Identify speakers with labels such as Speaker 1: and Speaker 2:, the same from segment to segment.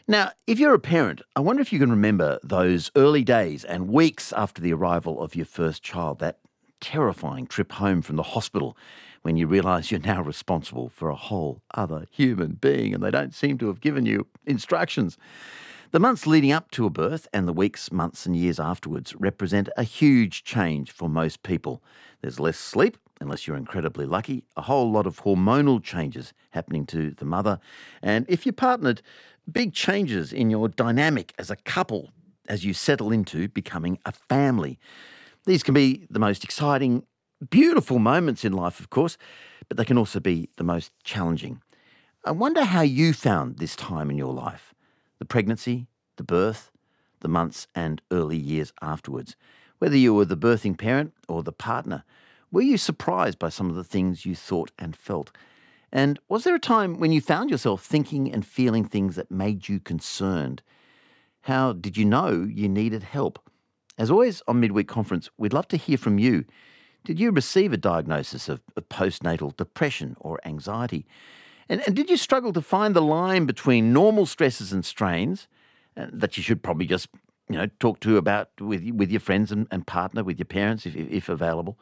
Speaker 1: Now, if you're a parent, I wonder if you can remember those early days and weeks after the arrival of your first child, that terrifying trip home from the hospital when you realise you're now responsible for a whole other human being and they don't seem to have given you instructions. The months leading up to a birth and the weeks, months and years afterwards represent a huge change for most people. There's less sleep, unless you're incredibly lucky, a whole lot of hormonal changes happening to the mother, and if you're partnered, big changes in your dynamic as a couple as you settle into becoming a family. These can be the most exciting, beautiful moments in life, of course, but they can also be the most challenging. I wonder how you found this time in your life. The pregnancy, the birth, the months and early years afterwards. Whether you were the birthing parent or the partner, were you surprised by some of the things you thought and felt? And was there a time when you found yourself thinking and feeling things that made you concerned? How did you know you needed help? As always on Midweek Conference, we'd love to hear from you. Did you receive a diagnosis of postnatal depression or anxiety? And did you struggle to find the line between normal stresses and strains that you should probably just, talk to about with your friends and partner, with your parents if available,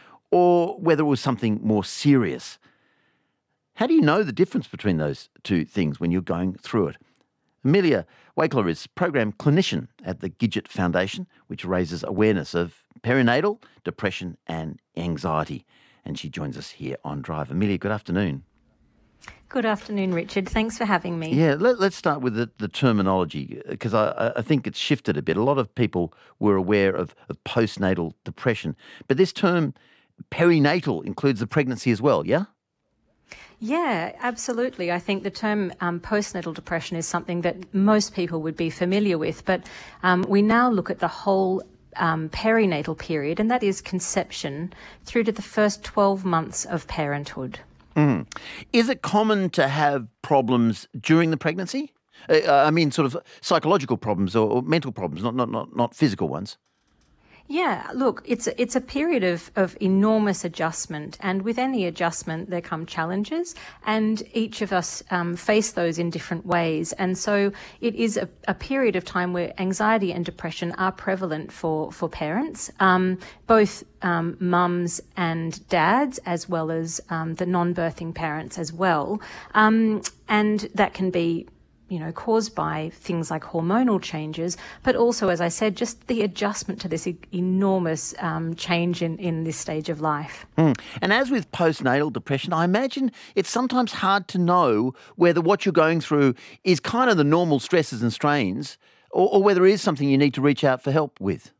Speaker 1: or whether it was something more serious? How do you know the difference between those two things when you're going through it? Amelia Wakeler is Program Clinician at the Gidget Foundation, which raises awareness of perinatal depression and anxiety. And she joins us here on Drive. Amelia, good afternoon.
Speaker 2: Good afternoon, Richard. Thanks for having me.
Speaker 1: Yeah, let's start with the terminology, because I think it's shifted a bit. A lot of people were aware of postnatal depression, but this term perinatal includes the pregnancy as well, yeah?
Speaker 2: Yeah, absolutely. I think the term postnatal depression is something that most people would be familiar with, but we now look at the whole perinatal period, and that is conception through to the first 12 months of parenthood.
Speaker 1: Mm. Is it common to have problems during the pregnancy? I mean, sort of psychological problems or mental problems, not physical ones.
Speaker 2: Yeah, look, it's a period of enormous adjustment, and with any adjustment there come challenges, and each of us face those in different ways. And so it is a period of time where anxiety and depression are prevalent for parents, both mums and dads, as well as the non-birthing parents as well. And that can be caused by things like hormonal changes, but also, as I said, just the adjustment to this enormous change in this stage of life.
Speaker 1: Mm. And as with postnatal depression, I imagine it's sometimes hard to know whether what you're going through is kind of the normal stresses and strains or whether it is something you need to reach out for help with.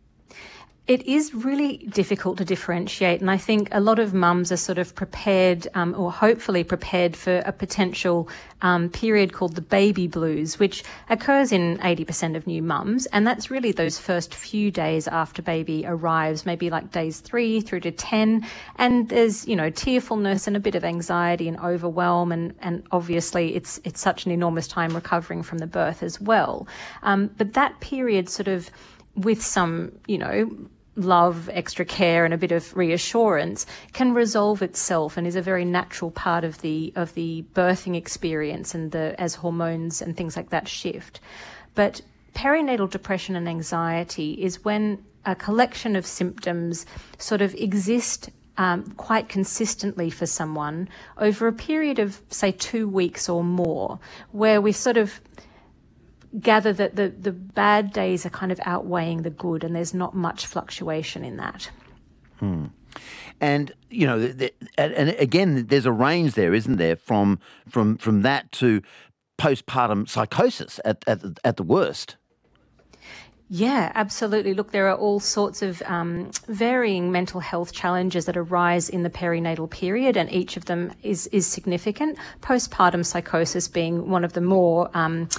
Speaker 2: It is really difficult to differentiate, and I think a lot of mums are sort of prepared or hopefully prepared for a potential period called the baby blues, which occurs in 80% of new mums, and that's really those first few days after baby arrives, maybe like days 3 through to 10, and there's, tearfulness and a bit of anxiety and overwhelm, and obviously it's such an enormous time recovering from the birth as well. But that period sort of, with some, love, extra care and a bit of reassurance, can resolve itself and is a very natural part of the birthing experience and as hormones and things like that shift. But perinatal depression and anxiety is when a collection of symptoms sort of exist quite consistently for someone over a period of, say, 2 weeks or more, where we sort of gather that the bad days are kind of outweighing the good, and there's not much fluctuation in that.
Speaker 1: Hmm. And, and again, there's a range there, isn't there, from that to postpartum psychosis at the worst.
Speaker 2: Yeah, absolutely. Look, there are all sorts of varying mental health challenges that arise in the perinatal period, and each of them is significant. Postpartum psychosis being one of the more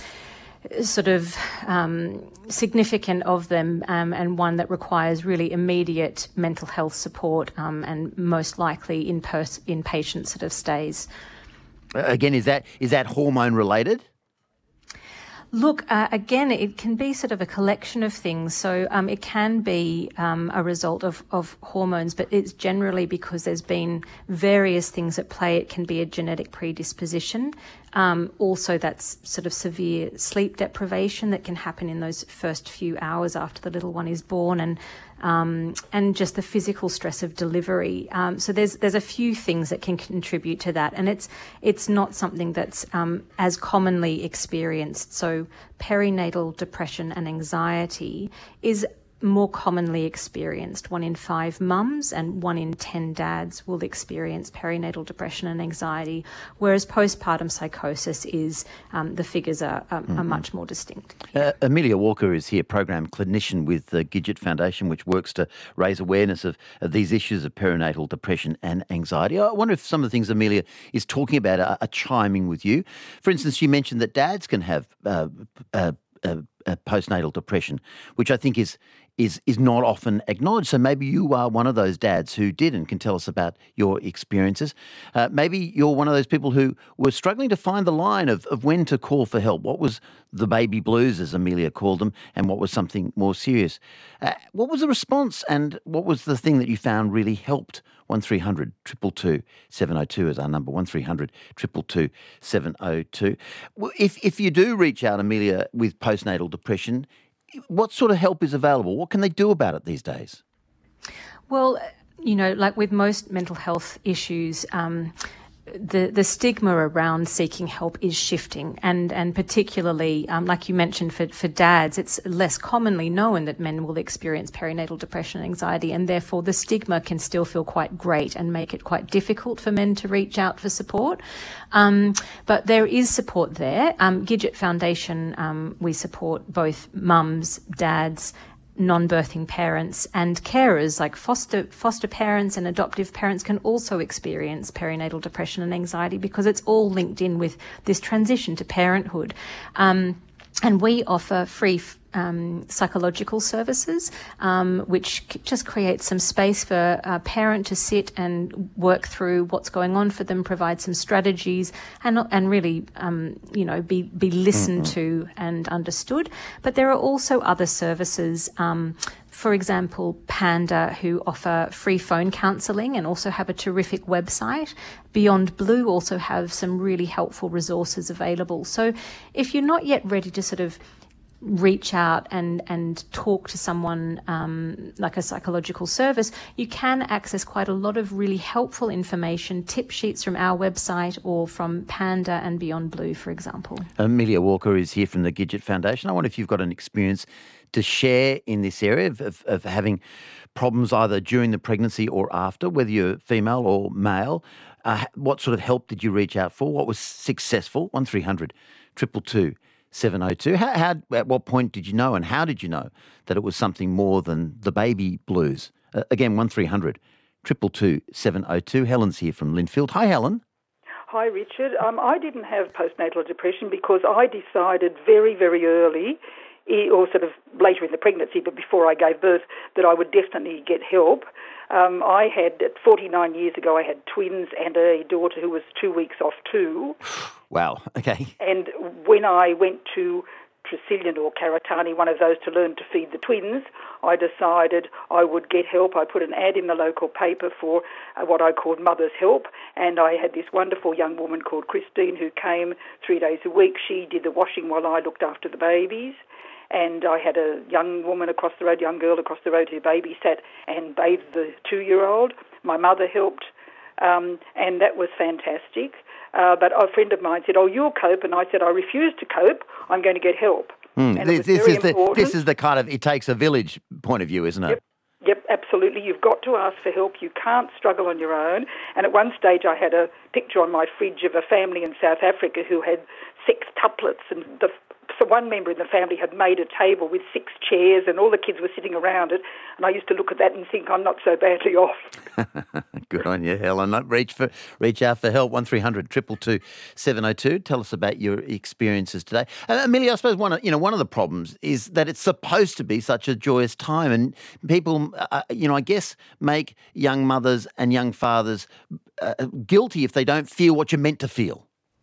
Speaker 2: significant of them, and one that requires really immediate mental health support, and most likely in patient sort of stays.
Speaker 1: Again, is that hormone related?
Speaker 2: Look, again, it can be sort of a collection of things. So it can be a result of hormones, but it's generally because there's been various things at play. It can be a genetic predisposition. Also, that's sort of severe sleep deprivation that can happen in those first few hours after the little one is born, and just the physical stress of delivery. So there's a few things that can contribute to that, and it's not something that's as commonly experienced. So perinatal depression and anxiety is more commonly experienced. 1 in 5 mums and 1 in 10 dads will experience perinatal depression and anxiety, whereas postpartum psychosis is, the figures are much more distinct.
Speaker 1: Amelia Walker is here, program clinician with the Gidget Foundation, which works to raise awareness of these issues of perinatal depression and anxiety. I wonder if some of the things Amelia is talking about are chiming with you. For instance, you mentioned that dads can have postnatal depression, which I think is not often acknowledged. So maybe you are one of those dads who did and can tell us about your experiences. Maybe you're one of those people who were struggling to find the line of when to call for help. What was the baby blues, as Amelia called them, and what was something more serious? What was the response, and what was the thing that you found really helped? 1300 222 702 is our number, 1300 222 702. If you do reach out, Amelia, with postnatal depression, what sort of help is available? What can they do about it these days?
Speaker 2: Well, like with most mental health issues, the stigma around seeking help is shifting, and particularly, like you mentioned, for dads, it's less commonly known that men will experience perinatal depression and anxiety, and therefore the stigma can still feel quite great and make it quite difficult for men to reach out for support. But there is support there. Gidget Foundation, we support both mums, dads, non-birthing parents, and carers like foster parents and adoptive parents can also experience perinatal depression and anxiety, because it's all linked in with this transition to parenthood. And we offer free psychological services, which just creates some space for a parent to sit and work through what's going on for them, provide some strategies, and really, be listened to and understood. But there are also other services. For example, Panda, who offer free phone counselling and also have a terrific website. Beyond Blue also have some really helpful resources available. So if you're not yet ready to sort of reach out and talk to someone like a psychological service, you can access quite a lot of really helpful information, tip sheets from our website or from Panda and Beyond Blue, for example. Amelia
Speaker 1: Walker is here from the Gidget Foundation. I wonder if you've got an experience to share in this area of having problems either during the pregnancy or after, whether you're female or male. What sort of help did you reach out for? What was successful? 1300 222 702. At what point did you know, and how did you know that it was something more than the baby blues? Again, 1300 222 702. Helen's here from Linfield. Hi, Helen.
Speaker 3: Hi, Richard. I didn't have postnatal depression because I decided very, very early, or sort of later in the pregnancy, but before I gave birth, that I would definitely get help. I had, 49 years ago, I had twins and a daughter who was 2 weeks off too.
Speaker 1: Wow, okay.
Speaker 3: And when I went to Tresillian or Karatani, one of those, to learn to feed the twins, I decided I would get help. I put an ad in the local paper for what I called Mother's Help, and I had this wonderful young woman called Christine who came 3 days a week. She did the washing while I looked after the babies. And I had a young woman across the road, young girl across the road who babysat and bathed the 2-year-old. My mother helped, and that was fantastic. But a friend of mine said, "Oh, you'll cope," and I said, "I refuse to cope. I'm going to get help." And
Speaker 1: this is the kind of it takes a village point of view, isn't it?
Speaker 3: Yep, absolutely. You've got to ask for help. You can't struggle on your own. And at one stage I had a picture on my fridge of a family in South Africa who had sextuplets, and so one member in the family had made a table with 6 chairs and all the kids were sitting around it. And I used to look at that and think, I'm not so badly off.
Speaker 1: Good on you, Helen. Reach out for help, 1300 222 702. Tell us about your experiences today. Amelia, I suppose one of the problems is that it's supposed to be such a joyous time, and people, I guess, make young mothers and young fathers guilty if they don't feel what you're meant to feel.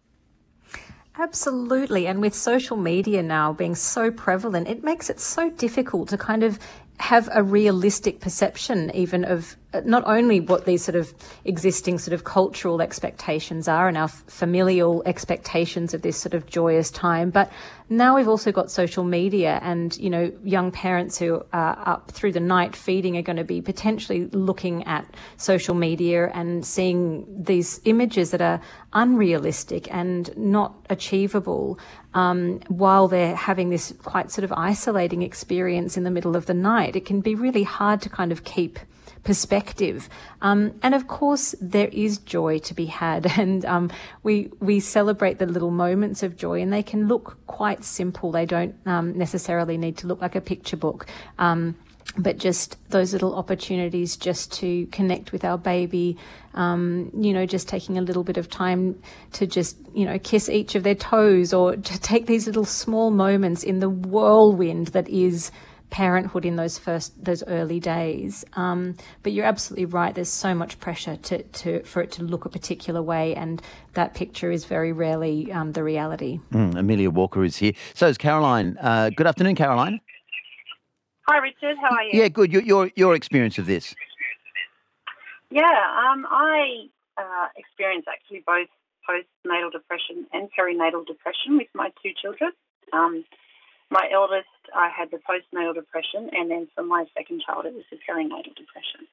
Speaker 2: Absolutely. And with social media now being so prevalent, it makes it so difficult to kind of have a realistic perception even of not only what these sort of existing sort of cultural expectations are and our familial expectations of this sort of joyous time, but now we've also got social media, and, you know, young parents who are up through the night feeding are going to be potentially looking at social media and seeing these images that are unrealistic and not achievable, while they're having this quite sort of isolating experience in the middle of the night. It can be really hard to kind of keep perspective. And of course, there is joy to be had, and we celebrate the little moments of joy, and they can look quite simple. They don't necessarily need to look like a picture book. But just those little opportunities just to connect with our baby, you know, just taking a little bit of time to just, you know, kiss each of their toes, or to take these little small moments in the whirlwind that is parenthood in those early days. But you're absolutely right. There's so much pressure for it to look a particular way, and that picture is very rarely the reality.
Speaker 1: Amelia Walker is here. So is Caroline. Good afternoon, Caroline.
Speaker 4: Hi, Richard. How are you?
Speaker 1: Yeah, good. Your experience of this?
Speaker 4: Yeah, I experienced actually both postnatal depression and perinatal depression with my two children. My eldest, I had the postnatal depression, and then for my second child, it was the perinatal depression.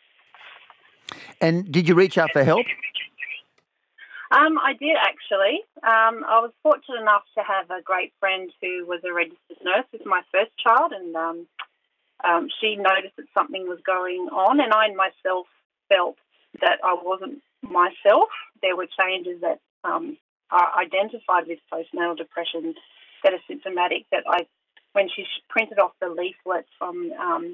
Speaker 1: And did you reach out for help?
Speaker 4: I did, actually. I was fortunate enough to have a great friend who was a registered nurse with my first child, and she noticed that something was going on, and I myself felt that I wasn't myself. There were changes that are identified with postnatal depression that are symptomatic, that when she printed off the leaflet from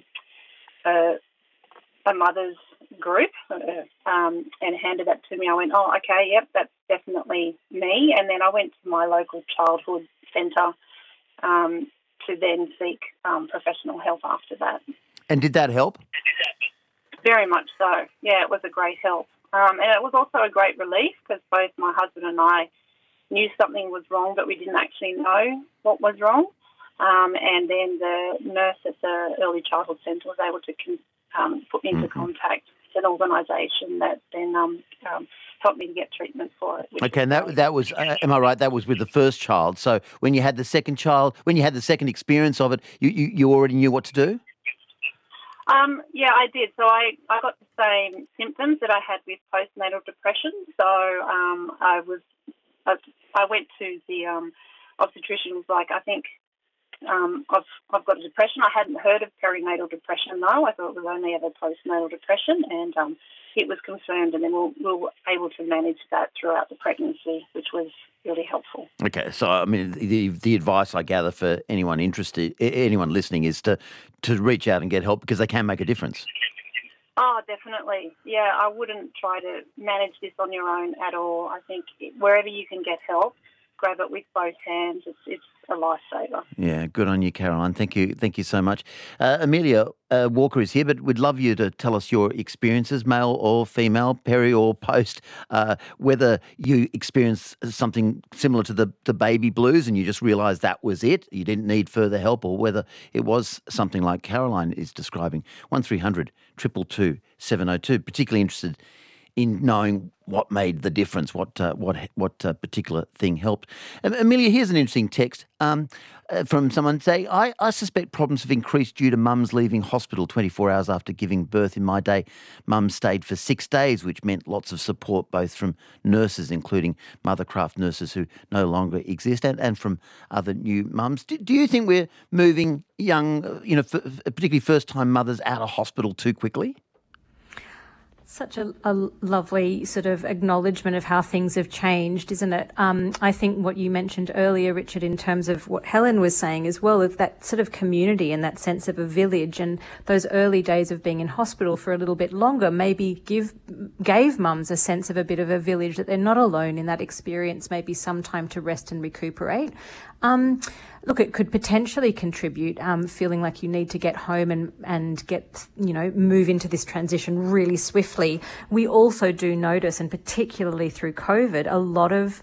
Speaker 4: a mother's group and handed that to me, I went, oh, okay, yep, that's definitely me. And then I went to my local childhood centre to then seek professional help after that.
Speaker 1: And did that help?
Speaker 4: Very much so. Yeah, it was a great help. And it was also a great relief, because both my husband and I knew something was wrong, but we didn't actually know what was wrong. And then the nurse at the early childhood centre was able to put me into contact with an organisation that then helped me to get treatment for it.
Speaker 1: Okay, and that was, am I right, that was with the first child. So when you had the second child, when you had the second experience of it, you already knew what to do?
Speaker 4: Yeah, I did. So I got the same symptoms that I had with postnatal depression. So I went to the obstetrician. Was like, I think I've got a depression. I hadn't heard of perinatal depression though. I thought it was only ever postnatal depression, and it was confirmed, and then we were able to manage that throughout the pregnancy, which was really helpful. Okay,
Speaker 1: so I mean, the advice I gather for anyone interested, anyone listening, is to reach out and get help, because they can make a difference.
Speaker 4: Oh, definitely. Yeah, I wouldn't try to manage this on your own at all. I think wherever you can get help, grab it with both hands. It's a lifesaver.
Speaker 1: Yeah, good on you, Caroline. Thank you so much. Amelia Walker is here, but we'd love you to tell us your experiences, male or female, peri or post, whether you experienced something similar to the baby blues and you just realised that was it, you didn't need further help, or whether it was something like Caroline is describing. 1300 222 702. Particularly interested in knowing what made the difference, what particular thing helped. Amelia, here's an interesting text from someone saying, I suspect problems have increased due to mums leaving hospital 24 hours after giving birth. In my day, mum stayed for 6 days, which meant lots of support both from nurses, including Mothercraft nurses who no longer exist, and from other new mums. Do you think we're moving young, particularly first-time mothers out of hospital too quickly?
Speaker 2: Such a lovely sort of acknowledgement of how things have changed, isn't it? I think what you mentioned earlier, Richard, in terms of what Helen was saying as well, of that sort of community and that sense of a village, and those early days of being in hospital for a little bit longer maybe gave mums a sense of a bit of a village, that they're not alone in that experience, maybe some time to rest and recuperate. Look, it could potentially contribute, feeling like you need to get home and get, move into this transition really swiftly. We also do notice, and particularly through COVID, a lot of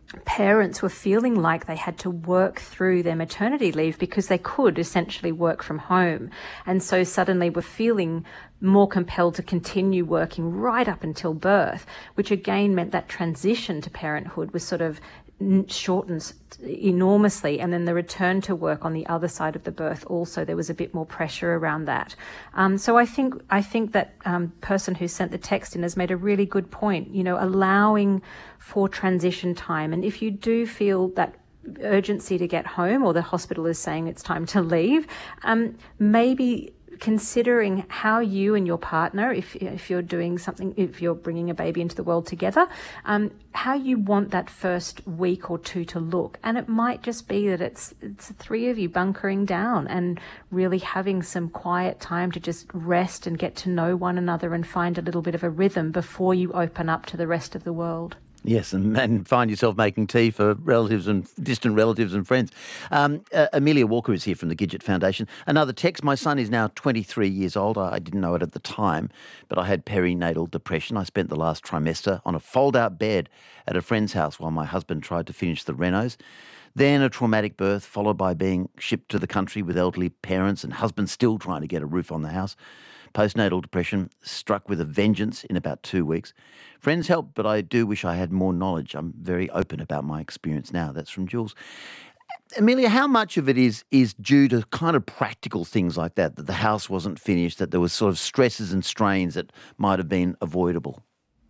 Speaker 2: parents were feeling like they had to work through their maternity leave because they could essentially work from home. And so suddenly were feeling more compelled to continue working right up until birth, which again meant that transition to parenthood was sort of shortened enormously, and then the return to work on the other side of the birth also, there was a bit more pressure around that. So I think that person who sent the text in has made a really good point, allowing for transition time. And if you do feel that urgency to get home, or the hospital is saying it's time to leave, maybe considering how you and your partner, if you're doing something, if you're bringing a baby into the world together, how you want that first week or two to look. And it might just be that it's the three of you bunkering down and really having some quiet time to just rest and get to know one another and find a little bit of a rhythm before you open up to the rest of the world.
Speaker 1: Yes, and find yourself making tea for relatives and distant relatives and friends. Amelia Walker is here from the Gidget Foundation. Another text: my son is now 23 years old. I didn't know it at the time, but I had perinatal depression. I spent the last trimester on a fold-out bed at a friend's house while my husband tried to finish the renos. Then a traumatic birth, followed by being shipped to the country with elderly parents and husband still trying to get a roof on the house. Postnatal depression struck with a vengeance in about 2 weeks. Friends helped, but I do wish I had more knowledge. I'm very open about my experience now. That's from Jules. Amelia, how much of it is due to kind of practical things like that the house wasn't finished, that there was sort of stresses and strains that might have been avoidable?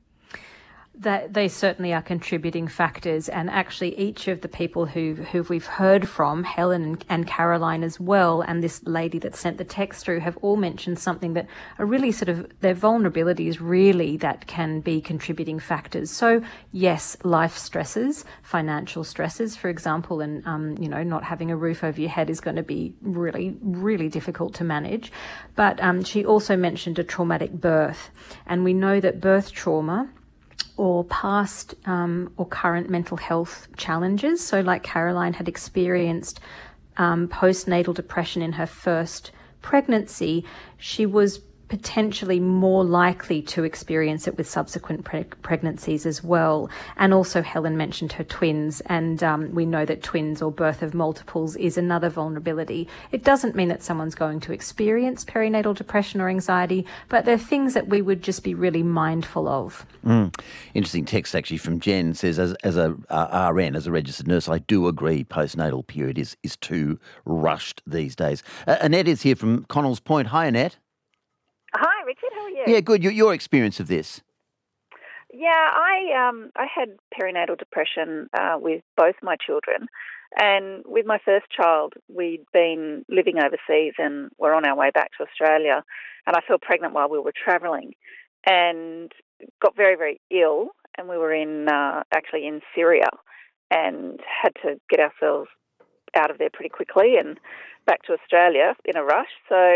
Speaker 2: That they certainly are contributing factors, and actually each of the people who we've heard from, Helen and Caroline as well, and this lady that sent the text through, have all mentioned something that are really sort of their vulnerabilities really that can be contributing factors. So yes, life stresses, financial stresses, for example, and not having a roof over your head is going to be really, really difficult to manage. But she also mentioned a traumatic birth, and we know that birth trauma or past or current mental health challenges. So like Caroline had experienced postnatal depression in her first pregnancy, she was potentially more likely to experience it with subsequent pregnancies as well. And also Helen mentioned her twins, and we know that twins or birth of multiples is another vulnerability. It doesn't mean that someone's going to experience perinatal depression or anxiety, but they're things that we would just be really mindful of.
Speaker 1: Interesting text actually from Jen. Says, as a RN, as a registered nurse, I do agree postnatal period is too rushed these days. Annette is here from Connells Point. Hi, Annette.
Speaker 5: Hi, Richard. How are you?
Speaker 1: Yeah, good. Your experience of this?
Speaker 5: Yeah, I had perinatal depression with both my children, and with my first child, we'd been living overseas and were on our way back to Australia, and I fell pregnant while we were travelling, and got very, very ill, and we were actually in Syria, and had to get ourselves out of there pretty quickly and back to Australia in a rush.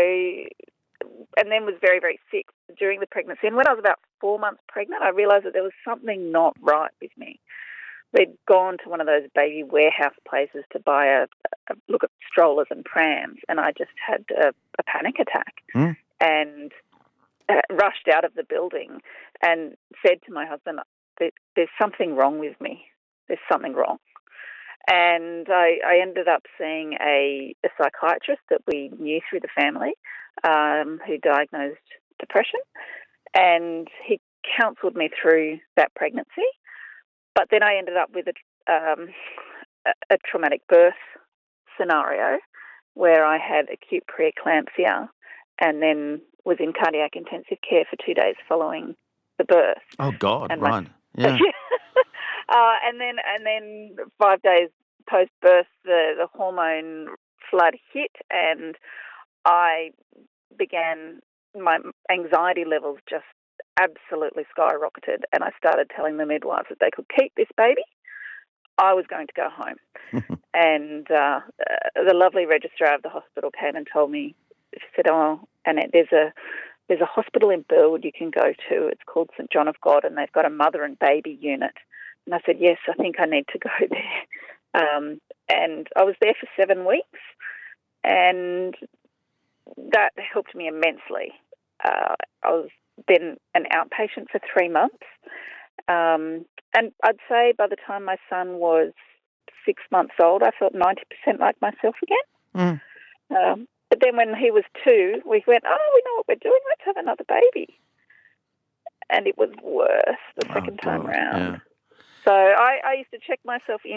Speaker 5: And then was very, very sick during the pregnancy. And when I was about 4 months pregnant, I realised that there was something not right with me. We'd gone to one of those baby warehouse places to buy a look at strollers and prams, and I just had a panic attack and rushed out of the building and said to my husband, there's something wrong with me. There's something wrong. And I ended up seeing a psychiatrist that we knew through the family, who diagnosed depression, and he counselled me through that pregnancy. But then I ended up with a traumatic birth scenario where I had acute preeclampsia and then was in cardiac intensive care for 2 days following the birth.
Speaker 1: Oh, God, and right. Yeah.
Speaker 5: And then 5 days post-birth, the hormone flood hit, and I began, my anxiety levels just absolutely skyrocketed, and I started telling the midwives that they could keep this baby. I was going to go home. And the lovely registrar of the hospital came and told me, she said, "Oh, Annette, there's a hospital in Burwood you can go to. It's called St John of God, and they've got a mother and baby unit." And I said, "Yes, I think I need to go there." And I was there for 7 weeks, and that helped me immensely. I was then an outpatient for 3 months, And I'd say by the time my son was 6 months old, I felt 90% like myself again. But then when he was 2, we went, we know what we're doing, let's have another baby. And it was worse the second time round.
Speaker 1: Yeah.
Speaker 5: So I used to check myself in